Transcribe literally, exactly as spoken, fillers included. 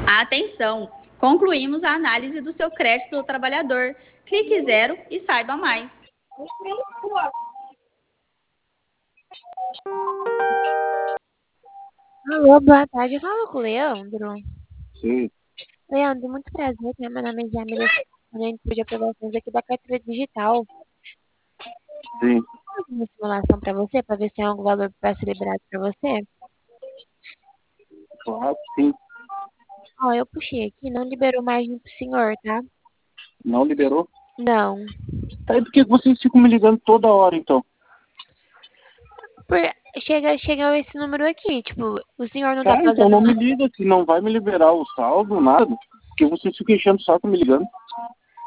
Atenção! Concluímos a análise do seu crédito do trabalhador. Clique zero e saiba mais. Alô, boa tarde. Eu falo com o Leandro. Sim, Leandro, muito prazer, né? Meu nome é Jamila, gerente de aprovações aqui da Carteira Digital. sim. Posso fazer uma simulação para você, para ver se tem algum valor para ser liberado para você? Claro, sim. Ó, eu puxei aqui, não liberou margem pro senhor, tá? Não liberou? Não. Tá aí, por que vocês ficam me ligando toda hora, então? Por... Chega, chega esse número aqui, tipo, o senhor não tá Tá, então fazendo não me nada. liga, que não vai me liberar o saldo, nada. Porque vocês ficam enchendo o saco me ligando.